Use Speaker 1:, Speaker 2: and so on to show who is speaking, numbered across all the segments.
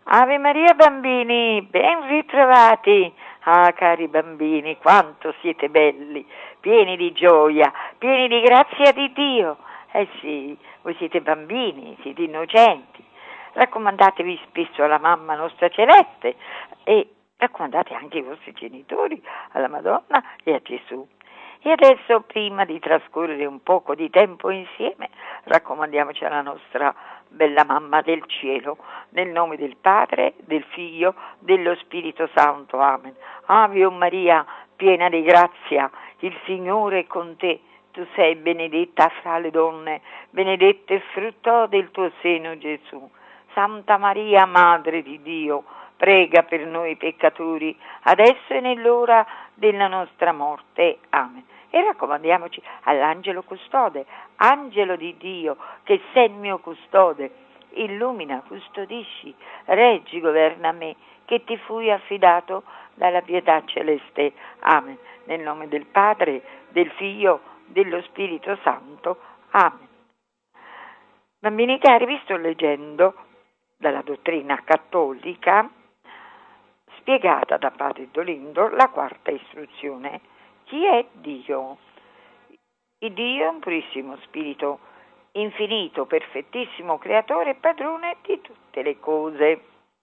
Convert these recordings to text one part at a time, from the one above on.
Speaker 1: Ave Maria bambini, ben ritrovati. Ah, cari bambini, quanto siete belli, pieni di gioia, pieni di grazia di Dio. Eh sì, voi siete bambini, siete innocenti. Raccomandatevi spesso alla mamma nostra celeste e raccomandate anche ai vostri genitori, alla Madonna e a Gesù. E adesso, prima di trascorrere un poco di tempo insieme, raccomandiamoci alla nostra bella mamma del cielo, nel nome del Padre, del Figlio, dello Spirito Santo. Amen. Ave o Maria, piena di grazia, il Signore è con te. Tu sei benedetta fra le donne, benedetto il frutto del tuo seno, Gesù. Santa Maria, Madre di Dio, prega per noi peccatori, adesso e nell'ora della nostra morte. Amen. E raccomandiamoci all'angelo custode, angelo di Dio, che sei il mio custode, illumina, custodisci, reggi, governa me, che ti fui affidato dalla pietà celeste. Amen. Nel nome del Padre, del Figlio, dello Spirito Santo. Amen. Bambini cari, vi sto leggendo dalla dottrina cattolica, spiegata da Padre Dolindo, la quarta istruzione. Chi è Dio? Il Dio è un purissimo spirito, infinito, perfettissimo creatore e padrone di tutte le cose.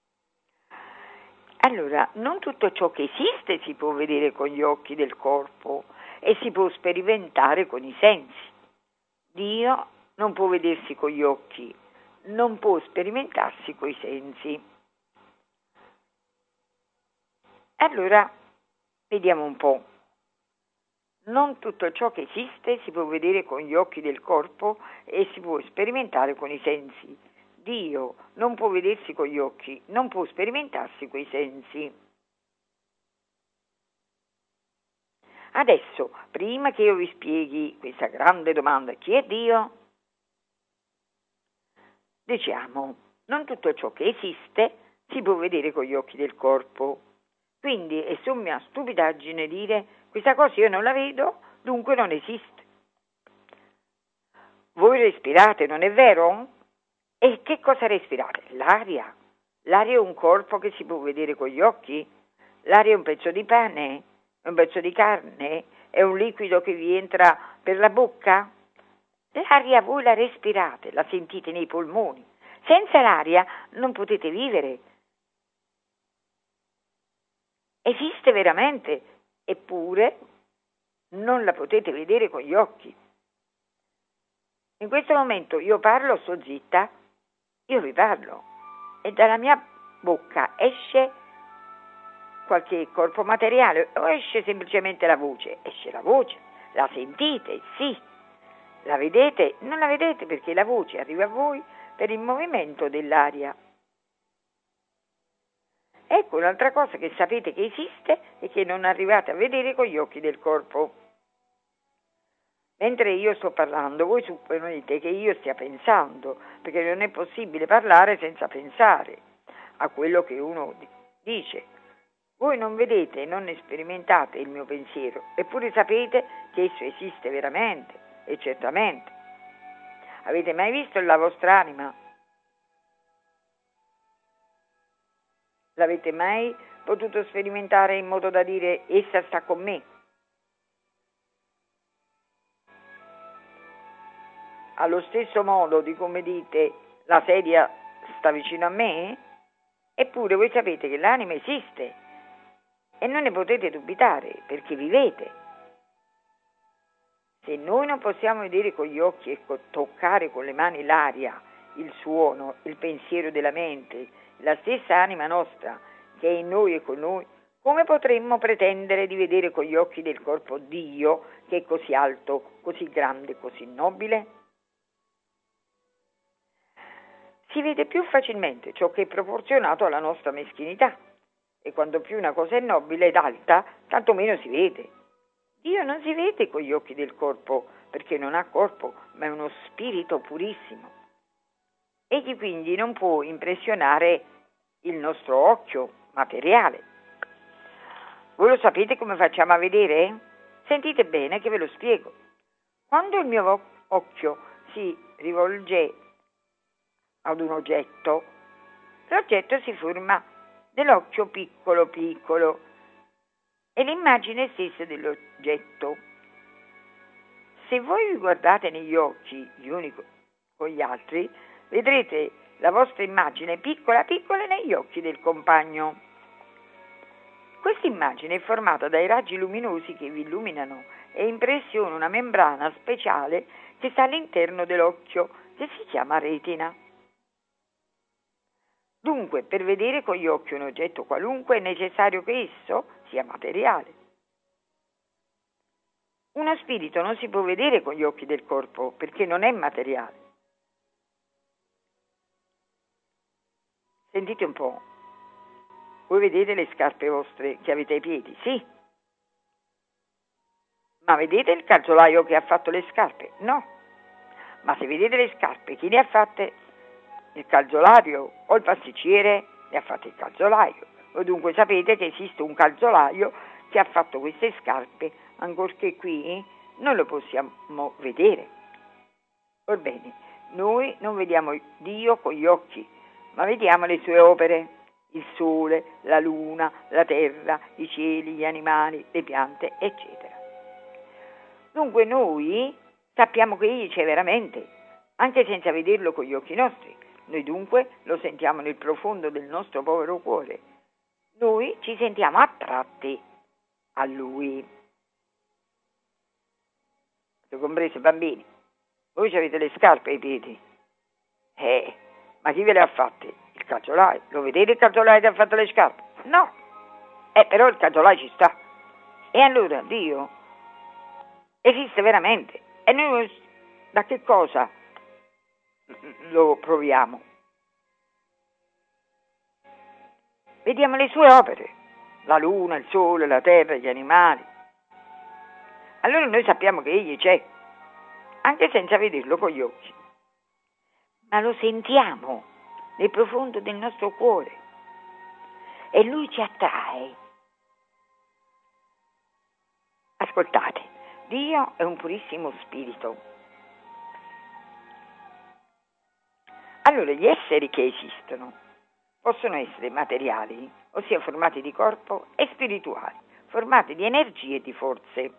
Speaker 1: Allora, non tutto ciò che esiste si può vedere con gli occhi del corpo e si può sperimentare con i sensi. Dio non può vedersi con gli occhi, non può sperimentarsi coi sensi. Allora, vediamo un po'. Non tutto ciò che esiste si può vedere con gli occhi del corpo e si può sperimentare con i sensi. Dio non può vedersi con gli occhi, non può sperimentarsi coi sensi. Adesso, prima che io vi spieghi questa grande domanda, chi è Dio? Diciamo, non tutto ciò che esiste si può vedere con gli occhi del corpo. Quindi è somma stupidaggine dire questa cosa io non la vedo, dunque non esiste. Voi respirate, non è vero? E che cosa respirate? L'aria. L'aria è un corpo che si può vedere con gli occhi? L'aria è un pezzo di pane? È un pezzo di carne? È un liquido che vi entra per la bocca? L'aria voi la respirate, la sentite nei polmoni. Senza l'aria non potete vivere. Esiste veramente, eppure non la potete vedere con gli occhi. In questo momento io parlo, sto zitta, io vi parlo e dalla mia bocca esce qualche corpo materiale o esce semplicemente la voce? Esce la voce, la sentite, sì, la vedete? Non la vedete perché la voce arriva a voi per il movimento dell'aria. Ecco un'altra cosa che sapete che esiste e che non arrivate a vedere con gli occhi del corpo. Mentre io sto parlando, voi supponete che io stia pensando, perché non è possibile parlare senza pensare a quello che uno dice. Voi non vedete, non sperimentate il mio pensiero, eppure sapete che esso esiste veramente e certamente. Avete mai visto la vostra anima? L'avete mai potuto sperimentare in modo da dire essa sta con me? Allo stesso modo di come dite la sedia sta vicino a me? Eppure voi sapete che l'anima esiste e non ne potete dubitare perché vivete. Se noi non possiamo vedere con gli occhi e toccare con le mani l'aria, il suono, il pensiero della mente, la stessa anima nostra che è in noi e con noi, come potremmo pretendere di vedere con gli occhi del corpo Dio che è così alto, così grande, così nobile? Si vede più facilmente ciò che è proporzionato alla nostra meschinità e quando più una cosa è nobile ed alta, tanto meno si vede. Dio non si vede con gli occhi del corpo perché non ha corpo, ma è uno spirito purissimo. Egli quindi non può impressionare il nostro occhio materiale. Voi lo sapete come facciamo a vedere? Sentite bene che ve lo spiego. Quando il mio occhio si rivolge ad un oggetto, l'oggetto si forma nell'occhio piccolo piccolo e l'immagine stessa dell'oggetto. Se voi vi guardate negli occhi gli uni con gli altri, vedrete la vostra immagine piccola piccola negli occhi del compagno. Questa immagine è formata dai raggi luminosi che vi illuminano e impressiona una membrana speciale che sta all'interno dell'occhio, che si chiama retina. Dunque, per vedere con gli occhi un oggetto qualunque è necessario che esso sia materiale. Uno spirito non si può vedere con gli occhi del corpo perché non è materiale. Sentite un po'. Voi vedete le scarpe vostre che avete ai piedi? Sì. Ma vedete il calzolaio che ha fatto le scarpe? No. Ma se vedete le scarpe, chi le ha fatte? Il calzolaio o il pasticcere le ha fatte il calzolaio. Voi dunque sapete che esiste un calzolaio che ha fatto queste scarpe, ancorché qui non lo possiamo vedere. Orbene, noi non vediamo Dio con gli occhi, ma vediamo le sue opere, il sole, la luna, la terra, i cieli, gli animali, le piante, eccetera. Dunque noi sappiamo che Egli c'è veramente, anche senza vederlo con gli occhi nostri. Noi dunque lo sentiamo nel profondo del nostro povero cuore. Noi ci sentiamo attratti a Lui. Avete compreso, bambini? Voi avete le scarpe ai piedi. Ma chi ve le ha fatte? Il calzolaio. Lo vedete il calzolaio che ha fatto le scarpe? No. Però il calzolaio ci sta. E allora Dio esiste veramente. E noi da che cosa lo proviamo? Vediamo le sue opere, la luna, il sole, la terra, gli animali. Allora noi sappiamo che Egli c'è, anche senza vederlo con gli occhi. Ma lo sentiamo nel profondo del nostro cuore e Lui ci attrae. Ascoltate, Dio è un purissimo spirito. Allora gli esseri che esistono possono essere materiali, ossia formati di corpo, e spirituali, formati di energie e di forze.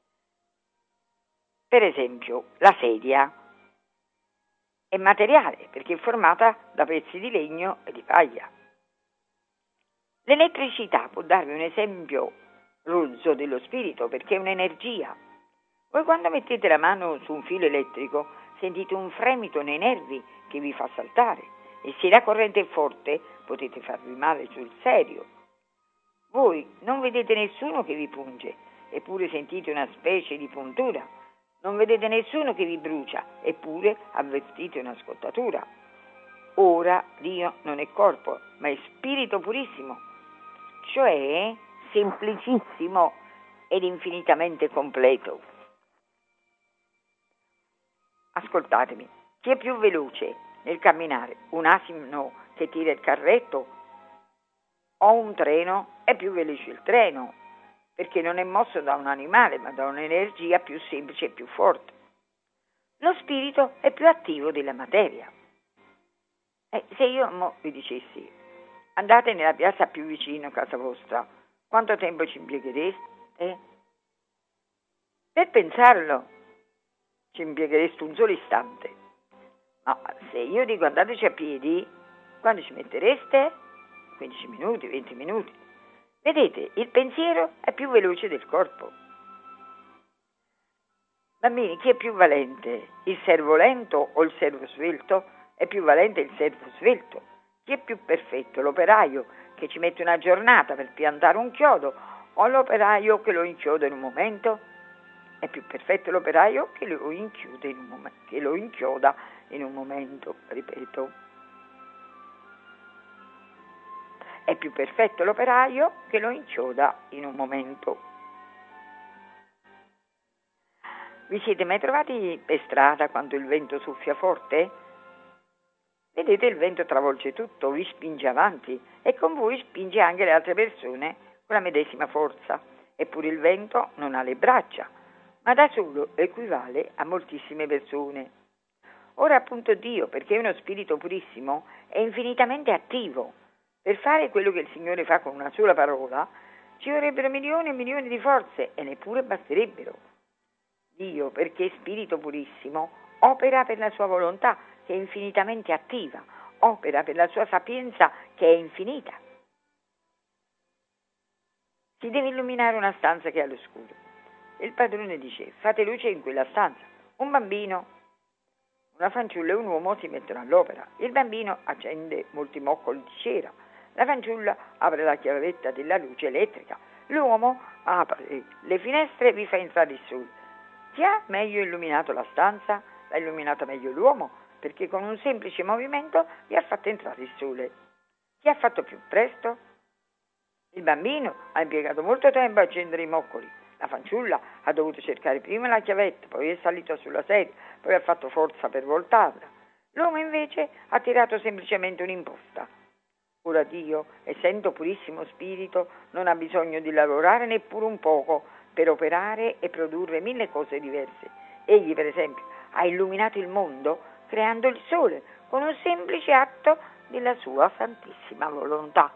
Speaker 1: Per esempio, la sedia è materiale perché è formata da pezzi di legno e di paglia. L'elettricità può darvi un esempio rozzo dello spirito perché è un'energia. Voi quando mettete la mano su un filo elettrico sentite un fremito nei nervi che vi fa saltare e se la corrente è forte potete farvi male sul serio. Voi non vedete nessuno che vi punge, eppure sentite una specie di puntura. Non vedete nessuno che vi brucia, eppure avvertite una scottatura. Ora Dio non è corpo, ma è spirito purissimo, cioè semplicissimo ed infinitamente completo. Ascoltatemi, chi è più veloce nel camminare? Un asino che tira il carretto o un treno? È più veloce il treno, perché non è mosso da un animale, ma da un'energia più semplice e più forte. Lo spirito è più attivo della materia. Se io vi dicessi, andate nella piazza più vicino a casa vostra, quanto tempo ci impieghereste? Per pensarlo, ci impieghereste un solo istante. Ma se io dico andateci a piedi, quando ci mettereste? 15 minuti, 20 minuti. Vedete, il pensiero è più veloce del corpo. Bambini, chi è più valente? Il servo lento o il servo svelto? È più valente il servo svelto. Chi è più perfetto? L'operaio che ci mette una giornata per piantare un chiodo o l'operaio che lo inchioda in un momento? È più perfetto l'operaio che lo inchioda in un momento, ripeto. È più perfetto l'operaio che lo inchioda in un momento. Vi siete mai trovati per strada quando il vento soffia forte? Vedete, il vento travolge tutto, vi spinge avanti e con voi spinge anche le altre persone con la medesima forza. Eppure il vento non ha le braccia, ma da solo equivale a moltissime persone. Ora appunto Dio, perché è uno spirito purissimo, è infinitamente attivo. Per fare quello che il Signore fa con una sola parola, ci vorrebbero milioni e milioni di forze e neppure basterebbero. Dio, perché è Spirito purissimo, opera per la sua volontà, che è infinitamente attiva, opera per la sua sapienza, che è infinita. Si deve illuminare una stanza che è all'oscuro. Il padrone dice: fate luce in quella stanza. Un bambino, una fanciulla e un uomo si mettono all'opera. Il bambino accende molti moccoli di cera. La fanciulla apre la chiavetta della luce elettrica. L'uomo apre le finestre e vi fa entrare il sole. Chi ha meglio illuminato la stanza? L'ha illuminata meglio l'uomo, perché con un semplice movimento vi ha fatto entrare il sole. Chi ha fatto più presto? Il bambino ha impiegato molto tempo a accendere i moccoli. La fanciulla ha dovuto cercare prima la chiavetta, poi è salita sulla sedia, poi ha fatto forza per voltarla. L'uomo invece ha tirato semplicemente un'imposta. Ora Dio, essendo purissimo spirito, non ha bisogno di lavorare neppure un poco per operare e produrre mille cose diverse. Egli, per esempio, ha illuminato il mondo creando il sole con un semplice atto della sua santissima volontà.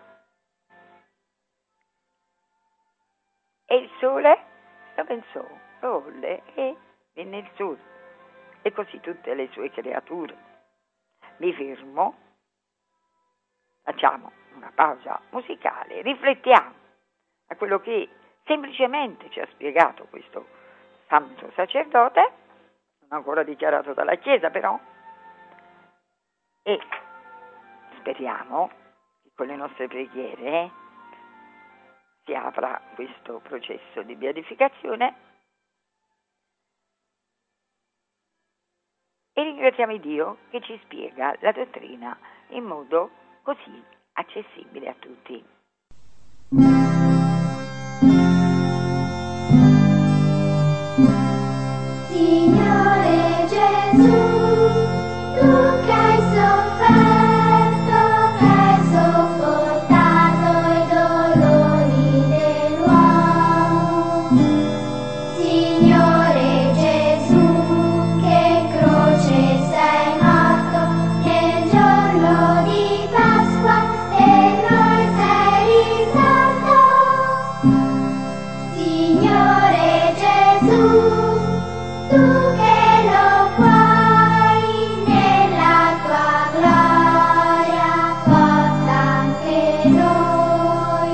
Speaker 1: E il sole lo pensò, lo volle e venne il sole. E così tutte le sue creature. Mi fermo, facciamo una pausa musicale, riflettiamo a quello che semplicemente ci ha spiegato questo santo sacerdote, non ancora dichiarato dalla Chiesa però, e speriamo che con le nostre preghiere si apra questo processo di beatificazione e ringraziamo Dio che ci spiega la dottrina in modo così accessibile a tutti.
Speaker 2: Signore Gesù, tu che hai sofferto, che hai sopportato i dolori dell'uomo. Signore Gesù, che in croce sei morto, nel giorno di Pasqua per noi sei risorto. Signore Gesù, tu che lo puoi nella tua gloria, porta anche noi.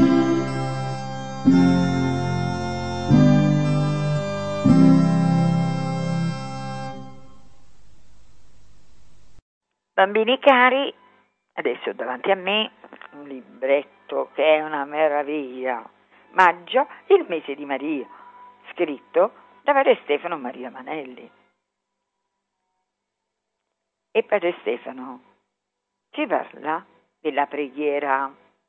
Speaker 1: Bambini cari, adesso davanti a me un libretto che è una meraviglia. Maggio, il mese di Maria, scritto da padre Stefano Maria Manelli. E padre Stefano ci parla della preghiera.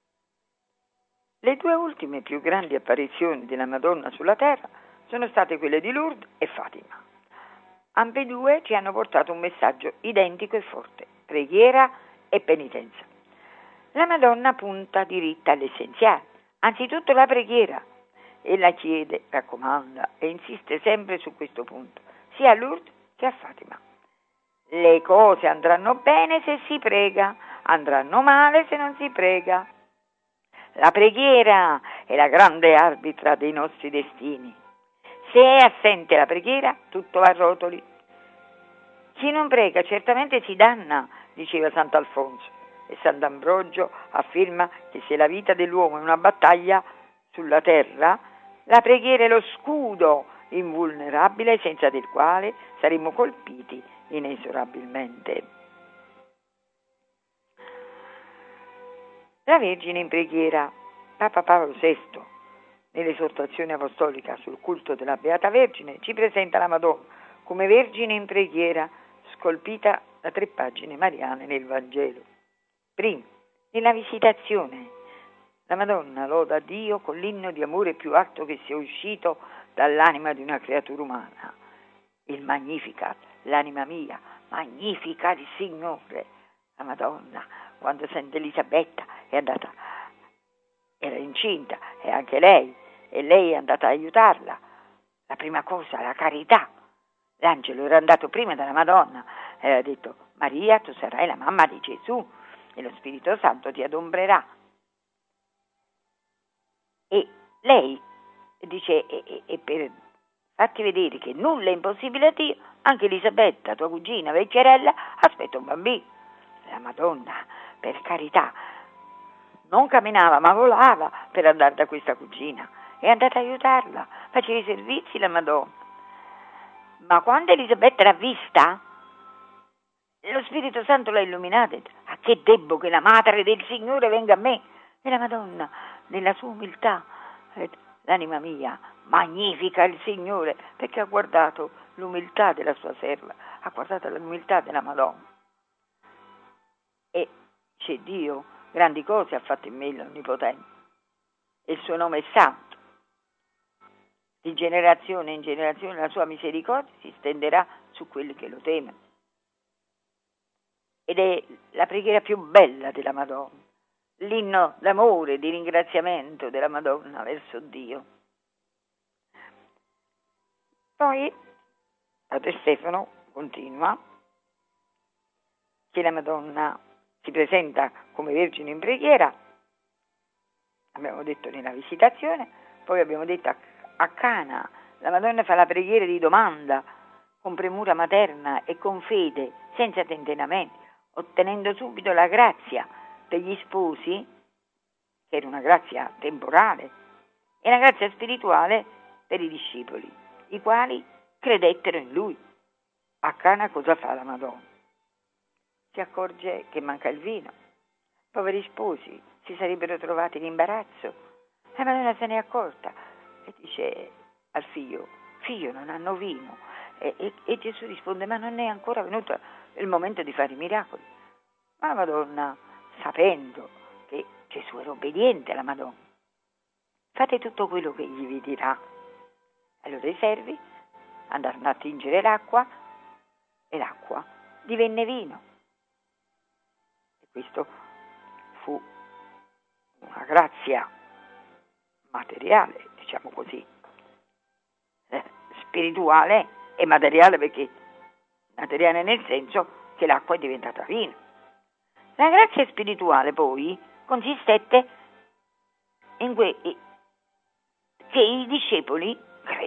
Speaker 1: Le due ultime più grandi apparizioni della Madonna sulla terra sono state quelle di Lourdes e Fatima. Ambedue ci hanno portato un messaggio identico e forte: preghiera e penitenza. La Madonna punta diritta all'essenziale, anzitutto la preghiera. Ella chiede, raccomanda e insiste sempre su questo punto, sia a Lourdes che a Fatima. Le cose andranno bene se si prega, andranno male se non si prega. La preghiera è la grande arbitra dei nostri destini. Se è assente la preghiera, tutto va a rotoli. Chi non prega certamente si danna, diceva Sant'Alfonso, e Sant'Ambrogio afferma che se la vita dell'uomo è una battaglia sulla terra, la preghiera è lo scudo invulnerabile senza del quale saremmo colpiti inesorabilmente. La Vergine in preghiera. Papa Paolo VI, nell'esortazione apostolica sul culto della Beata Vergine, ci presenta la Madonna come Vergine in preghiera, scolpita da 3 pagine mariane nel Vangelo. Primo, nella visitazione, la Madonna loda Dio con l'inno di amore più alto che sia uscito dall'anima di una creatura umana. Il Magnificat, l'anima mia, magnifica il Signore. La Madonna, quando Santa Elisabetta era incinta, e anche lei, e lei è andata ad aiutarla. La prima cosa, la carità. L'angelo era andato prima della Madonna e ha detto: Maria, tu sarai la mamma di Gesù. e lo Spirito Santo ti adombrerà. E lei dice, e per farti vedere che nulla è impossibile a Dio, anche Elisabetta, tua cugina vecchierella, aspetta un bambino. La Madonna, per carità, non camminava ma volava per andare da questa cugina. È andata a aiutarla, faceva i servizi la Madonna. Ma quando Elisabetta l'ha vista, lo Spirito Santo l'ha illuminata. A che debbo che la madre del Signore venga a me? E la Madonna, nella sua umiltà, l'anima mia, magnifica il Signore, perché ha guardato l'umiltà della sua serva, ha guardato l'umiltà della Madonna. E c'è Dio, grandi cose ha fatto in me l'Onnipotente. E il suo nome è santo. Di generazione in generazione la sua misericordia si stenderà su quelli che lo temono. Ed è la preghiera più bella della Madonna, l'inno d'amore, di ringraziamento della Madonna verso Dio. Poi Padre Stefano continua che la Madonna si presenta come Vergine in preghiera, abbiamo detto nella visitazione, poi abbiamo detto a Cana la Madonna fa la preghiera di domanda con premura materna e con fede, senza tentennamenti, ottenendo subito la grazia per gli sposi, che era una grazia temporale, e la grazia spirituale per i discepoli, i quali credettero in lui. A Cana cosa fa la Madonna? Si accorge che manca il vino. Poveri sposi si sarebbero trovati in imbarazzo. La Madonna se ne è accorta e dice al figlio, figlio, non hanno vino. E Gesù risponde, ma non è ancora venuto il momento di fare i miracoli. Ma la Madonna, sapendo che Gesù era obbediente alla Madonna, fate tutto quello che egli vi dirà. Allora i servi andarono a tingere l'acqua e l'acqua divenne vino. E questo fu una grazia materiale, diciamo così, spirituale e materiale, perché materiale nel senso che l'acqua è diventata vino. La grazia spirituale poi consistette in che i discepoli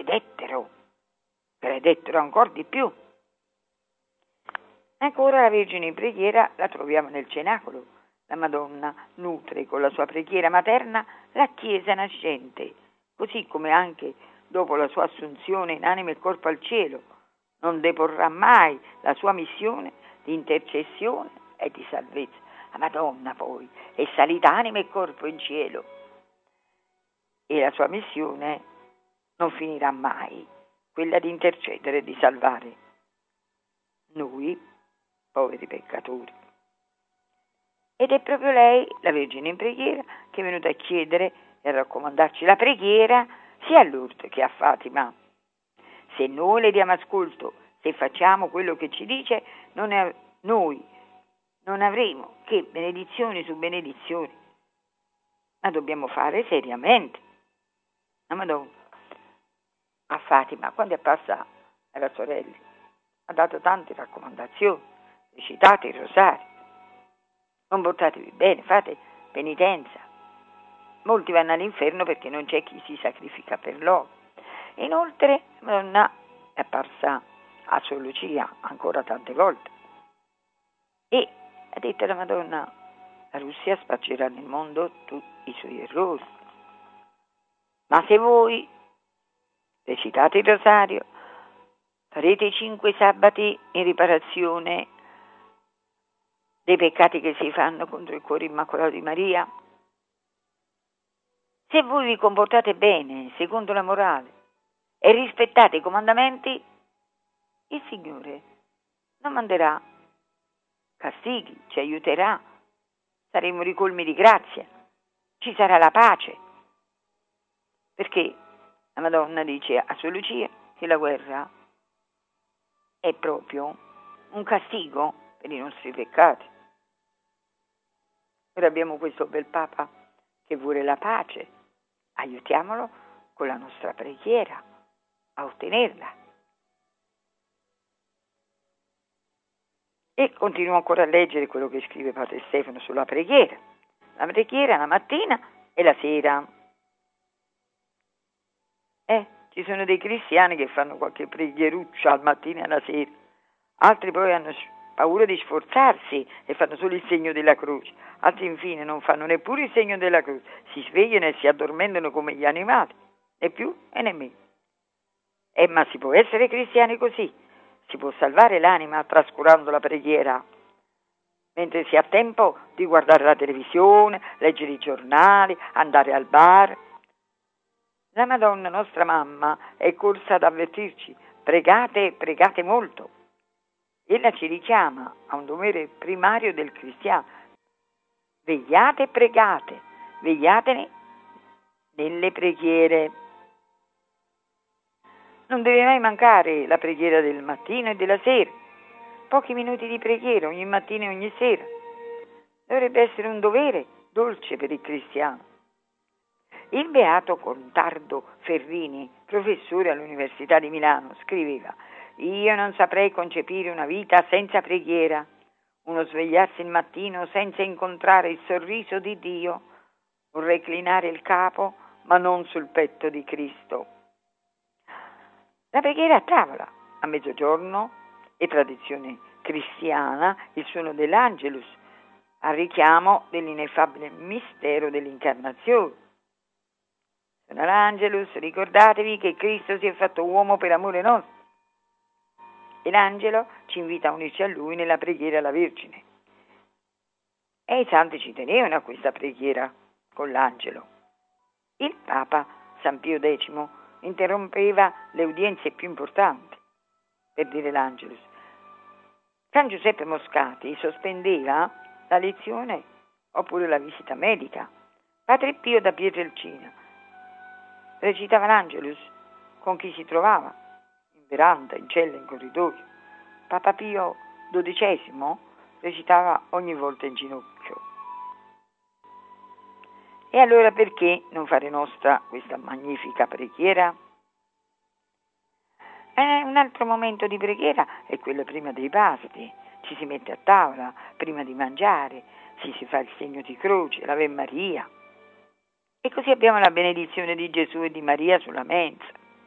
Speaker 1: credettero ancora di più. Ancora la Vergine in preghiera la troviamo nel cenacolo. La Madonna nutre con la sua preghiera materna la Chiesa nascente, così come anche dopo la sua assunzione in anima e corpo al cielo non deporrà mai la sua missione di intercessione e di salvezza. La Madonna poi è salita anima e corpo in cielo e la sua missione non finirà mai, quella di intercedere e di salvare noi, poveri peccatori. Ed è proprio lei, la Vergine in preghiera, che è venuta a chiedere e a raccomandarci la preghiera sia a Lourdes che a Fatima. Se noi le diamo ascolto, se facciamo quello che ci dice, noi non avremo che benedizioni su benedizioni, ma dobbiamo fare seriamente. La Madonna a Fatima, quando è apparsa alla sorella, ha dato tante raccomandazioni, recitate il rosario, comportatevi bene, fate penitenza. Molti vanno all'inferno perché non c'è chi si sacrifica per loro. Inoltre la Madonna è apparsa a Sor Lucia ancora tante volte e ha detto alla Madonna, la Russia spaccerà nel mondo tutti i suoi errori, ma se voi recitate il rosario, farete i 5 sabati in riparazione dei peccati che si fanno contro il cuore immacolato di Maria, se voi vi comportate bene, secondo la morale, e rispettate i comandamenti, il Signore non manderà castighi, ci aiuterà, saremo ricolmi di grazia, ci sarà la pace, perché la Madonna dice a Sor Lucia che la guerra è proprio un castigo per i nostri peccati. Ora abbiamo questo bel Papa che vuole la pace, aiutiamolo con la nostra preghiera a ottenerla. E continuo ancora a leggere quello che scrive Padre Stefano sulla preghiera. La preghiera la mattina e la sera. Ci sono dei cristiani che fanno qualche preghieruccia al mattino e alla sera, altri poi hanno paura di sforzarsi e fanno solo il segno della croce, altri infine non fanno neppure il segno della croce, si svegliano e si addormentano come gli animali, né più e né meno. Ma si può essere cristiani così, si può salvare l'anima trascurando la preghiera, mentre si ha tempo di guardare la televisione, leggere i giornali, andare al bar. La Madonna, nostra mamma, è corsa ad avvertirci: pregate, pregate molto. Ella ci richiama a un dovere primario del cristiano: vegliate e pregate, vegliatene nelle preghiere. Non deve mai mancare la preghiera del mattino e della sera, pochi minuti di preghiera ogni mattina e ogni sera. Dovrebbe essere un dovere dolce per il cristiano. Il beato Contardo Ferrini, professore all'Università di Milano, scriveva: io non saprei concepire una vita senza preghiera, uno svegliarsi il mattino senza incontrare il sorriso di Dio, un reclinare il capo ma non sul petto di Cristo. La preghiera a tavola, a mezzogiorno, è tradizione cristiana il suono dell'Angelus, a richiamo dell'ineffabile mistero dell'incarnazione. Suona l'Angelus, ricordatevi che Cristo si è fatto uomo per amore nostro. E l'angelo ci invita a unirci a lui nella preghiera alla Vergine. E i santi ci tenevano a questa preghiera con l'angelo. Il Papa San Pio X interrompeva le udienze più importanti per dire l'Angelus. San Giuseppe Moscati sospendeva la lezione oppure la visita medica. Padre Pio da Pietrelcina recitava l'Angelus con chi si trovava, in veranda, in cella, in corridoio. Papa Pio XII recitava ogni volta in ginocchio. E allora perché non fare nostra questa magnifica preghiera? Un altro momento di preghiera è quello prima dei pasti. Ci si mette a tavola prima di mangiare, si fa il segno di croce, l'Ave Maria. E così abbiamo la benedizione di Gesù e di Maria sulla mensa.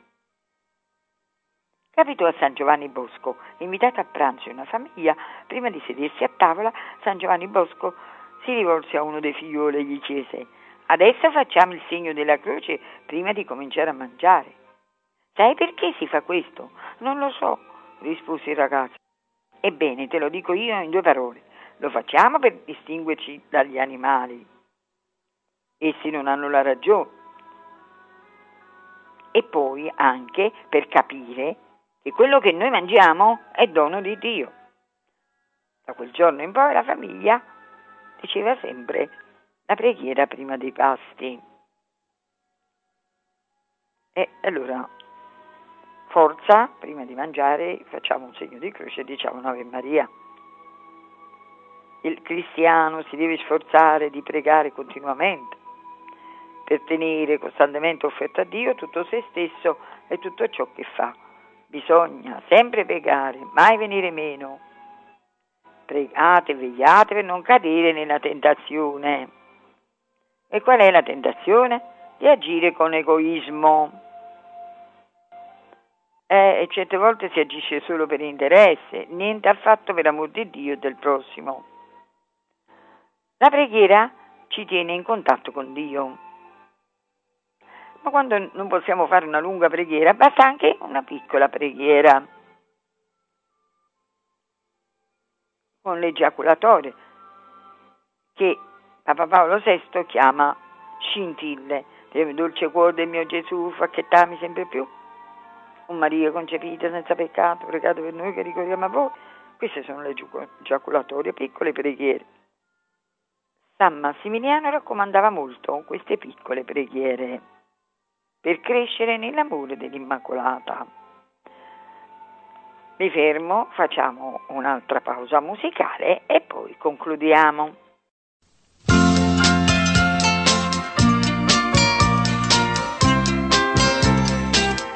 Speaker 1: Capitò a San Giovanni Bosco, invitato a pranzo in una famiglia, prima di sedersi a tavola, San Giovanni Bosco si rivolse a uno dei figlioli e gli chiese: adesso facciamo il segno della croce prima di cominciare a mangiare. Sai perché si fa questo? Non lo so, rispose il ragazzo. Ebbene, te lo dico io in 2 parole. Lo facciamo per distinguerci dagli animali. Essi non hanno la ragione. E poi anche per capire che quello che noi mangiamo è dono di Dio. Da quel giorno in poi la famiglia diceva sempre la preghiera prima dei pasti. E allora, forza, prima di mangiare facciamo un segno di croce e diciamo un'Ave Maria. Il cristiano si deve sforzare di pregare continuamente per tenere costantemente offerto a Dio tutto se stesso e tutto ciò che fa. Bisogna sempre pregare, mai venire meno. Pregate, vegliate per non cadere nella tentazione. E qual è la tentazione? Di agire con egoismo. E certe volte si agisce solo per interesse, niente affatto per amor di Dio e del prossimo. La preghiera ci tiene in contatto con Dio. Ma quando non possiamo fare una lunga preghiera, basta anche una piccola preghiera. Con l'egiaculatore, che Papa Paolo VI chiama scintille. Dolce cuore del mio Gesù, facchettarmi sempre più. O Maria concepita senza peccato, pregate per noi che ricordiamo a voi. Queste sono le giaculatorie, piccole preghiere. San Massimiliano raccomandava molto queste piccole preghiere per crescere nell'amore dell'Immacolata. Mi fermo, facciamo un'altra pausa musicale e poi concludiamo.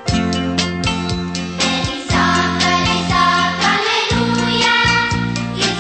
Speaker 2: Risata, alleluia, il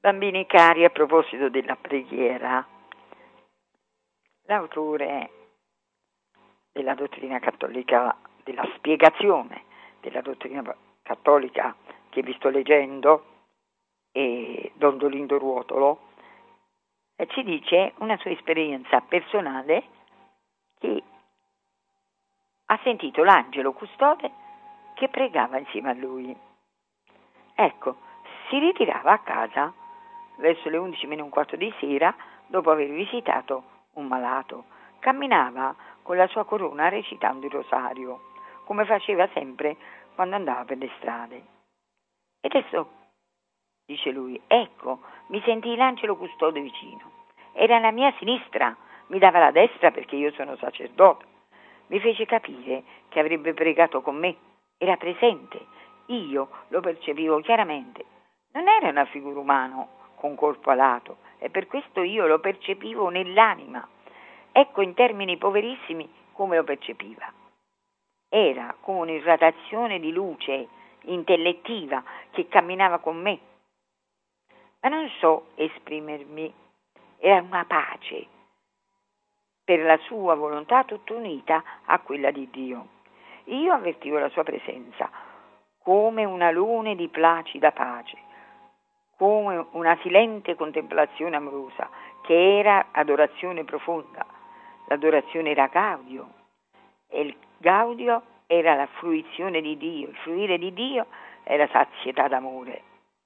Speaker 1: Bambini cari, a proposito della preghiera, l'autore della dottrina cattolica, della spiegazione della dottrina cattolica che vi sto leggendo, Don Dolindo Ruotolo, ci dice una sua esperienza personale che ha sentito l'angelo custode che pregava insieme a lui. Ecco, si ritirava a casa verso le 11 meno un quarto di sera dopo aver visitato un malato. Camminava con la sua corona recitando il rosario, come faceva sempre quando andava per le strade. E adesso, dice lui, ecco, mi sentii l'angelo custode vicino. Era alla mia sinistra, mi dava la destra perché io sono sacerdote. Mi fece capire che avrebbe pregato con me. Era presente. Io lo percepivo chiaramente. Non era una figura umana con corpo alato, e per questo io lo percepivo nell'anima. Ecco in termini poverissimi come lo percepiva. Era come un'irradiazione di luce intellettiva che camminava con me. Ma non so esprimermi. Era una pace per la sua volontà tutta unita a quella di Dio. Io avvertivo la sua presenza come una lune di placida pace, come una silente contemplazione amorosa, che era adorazione profonda. L'adorazione era gaudio, e il gaudio era la fruizione di Dio, il fruire di Dio era sazietà d'amore.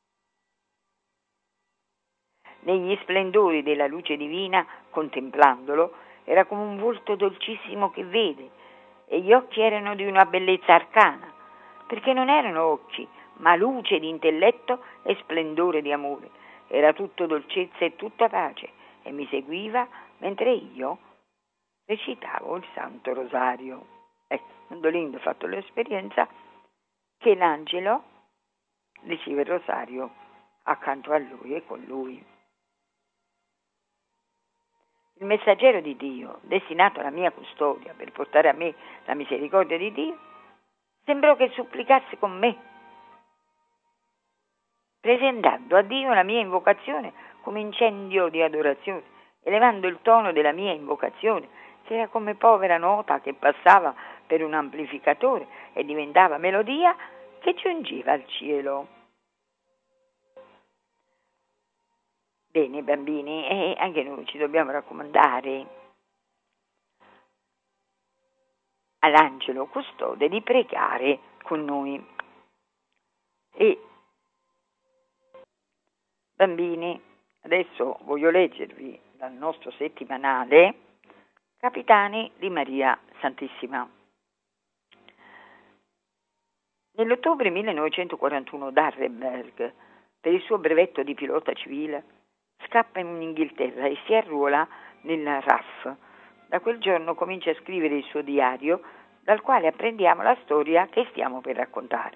Speaker 1: Negli splendori della luce divina, contemplandolo, era come un volto dolcissimo che vede, e gli occhi erano di una bellezza arcana, perché non erano occhi, ma luce di intelletto e splendore di amore. Era tutto dolcezza e tutta pace, e mi seguiva mentre io recitavo il Santo Rosario. Ecco, Dolindo ha fatto l'esperienza che l'angelo riceve il rosario accanto a lui e con lui. Il messaggero di Dio, destinato alla mia custodia per portare a me la misericordia di Dio, sembrò che supplicasse con me, presentando a Dio la mia invocazione come incendio di adorazione, elevando il tono della mia invocazione, che era come povera nota che passava per un amplificatore e diventava melodia che giungeva al cielo. Bene, bambini, e anche noi ci dobbiamo raccomandare all'angelo custode di pregare con noi. E bambini, adesso voglio leggervi dal nostro settimanale Capitani di Maria Santissima. Nell'ottobre 1941 D'Arenberg, per il suo brevetto di pilota civile, scappa in Inghilterra e si arruola nella RAF. Da quel giorno comincia a scrivere il suo diario, dal quale apprendiamo la storia che stiamo per raccontare.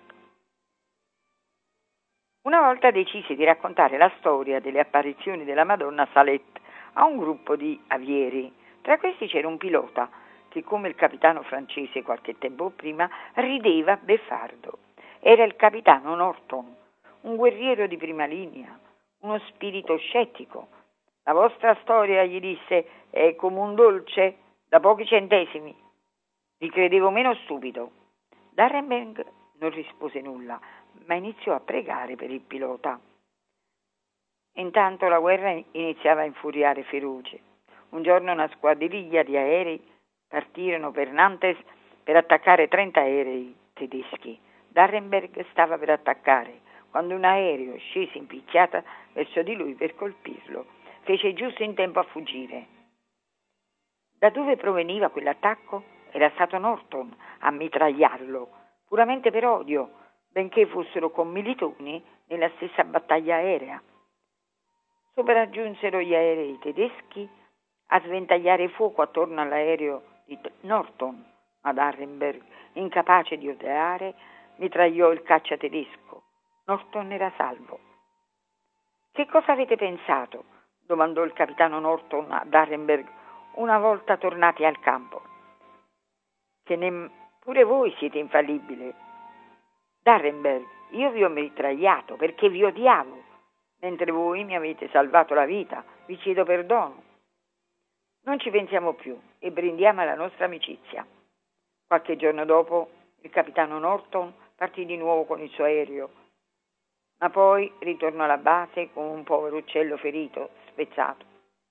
Speaker 1: Una volta decise di raccontare la storia delle apparizioni della Madonna Salette a un gruppo di avieri. Tra questi c'era un pilota che, come il capitano francese qualche tempo prima, rideva beffardo. Era il capitano Norton, un guerriero di prima linea, uno spirito scettico. La vostra storia, gli disse, è come un dolce da pochi centesimi. Vi credevo meno stupido. D'Arenberg non rispose nulla, ma iniziò a pregare per il pilota. Intanto la guerra iniziava a infuriare feroce. Un giorno una squadriglia di aerei partirono per Nantes per attaccare 30 aerei tedeschi. D'Arenberg stava per attaccare quando un aereo scese in picchiata verso di lui per colpirlo. Fece giusto in tempo a fuggire. Da dove proveniva quell'attacco? Era stato Norton a mitragliarlo, puramente per odio, benché fossero commilitoni nella stessa battaglia aerea. Sopraggiunsero gli aerei tedeschi a sventagliare fuoco attorno all'aereo di Norton, ma D'Arenberg, incapace di odiare, mitragliò il caccia tedesco. Norton era salvo. Che cosa avete pensato? Domandò il capitano Norton a D'Arenberg una volta tornati al campo. Che neppure voi siete infallibile. D'Arenberg, io vi ho mitragliato perché vi odiavo, mentre voi mi avete salvato la vita. Vi chiedo perdono. Non ci pensiamo più e brindiamo alla nostra amicizia. Qualche giorno dopo il capitano Norton partì di nuovo con il suo aereo, ma poi ritornò alla base con un povero uccello ferito, spezzato.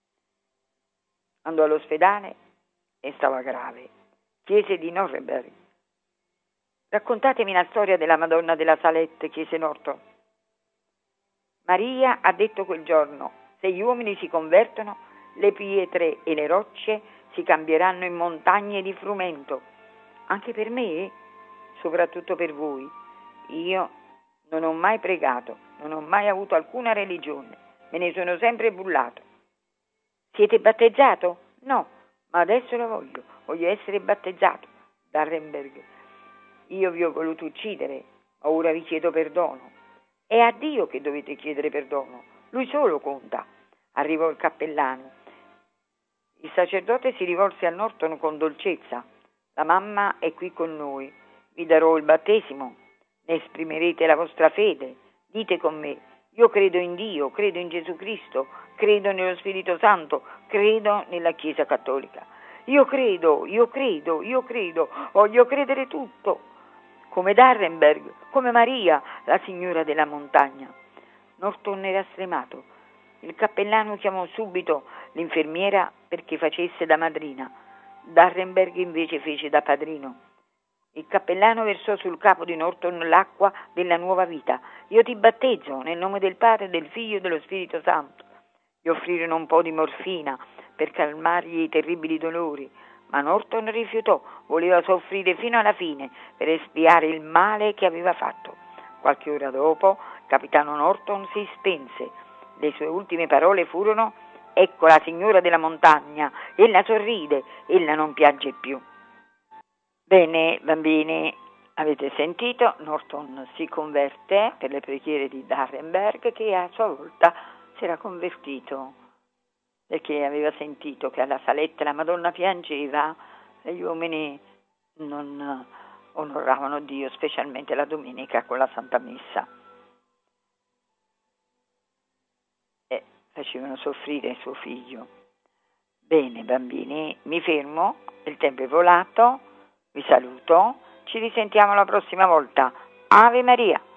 Speaker 1: Andò all'ospedale e stava grave. Chiese di Norrenberg. Raccontatemi la storia della Madonna della Salette, chiese Norton. Maria ha detto quel giorno: se gli uomini si convertono, le pietre e le rocce si cambieranno in montagne di frumento. Anche per me? Soprattutto per voi. Io non ho mai pregato, non ho mai avuto alcuna religione, me ne sono sempre bullato. Siete battezzato? No, ma adesso lo voglio essere battezzato. Darrenberg, io vi ho voluto uccidere, ma ora vi chiedo perdono. È a Dio che dovete chiedere perdono, Lui solo conta. Arrivò il cappellano. Il sacerdote si rivolse a Norton con dolcezza. La mamma è qui con noi, vi darò il battesimo, ne esprimerete la vostra fede. Dite con me: io credo in Dio, credo in Gesù Cristo, credo nello Spirito Santo, credo nella Chiesa Cattolica. Io credo, voglio credere tutto. Come Darrenberg, come Maria, la signora della montagna. Norton era stremato. Il cappellano chiamò subito l'infermiera perché facesse da madrina. Darrenberg invece fece da padrino. Il cappellano versò sul capo di Norton l'acqua della nuova vita. Io ti battezzo nel nome del Padre, del Figlio e dello Spirito Santo. Gli offrirono un po' di morfina per calmargli i terribili dolori, ma Norton rifiutò, voleva soffrire fino alla fine per espiare il male che aveva fatto. Qualche ora dopo, il capitano Norton si spense. Le sue ultime parole furono: ecco la signora della montagna, ella sorride, ella non piange più. Bene, bambini, avete sentito? Norton si converte per le preghiere di Darrenberg, che a sua volta si era convertito perché aveva sentito che alla Saletta la Madonna piangeva e gli uomini non onoravano Dio, specialmente la domenica con la Santa Messa, e facevano soffrire suo figlio. Bene, bambini, mi fermo, il tempo è volato, vi saluto, ci risentiamo la prossima volta. Ave Maria!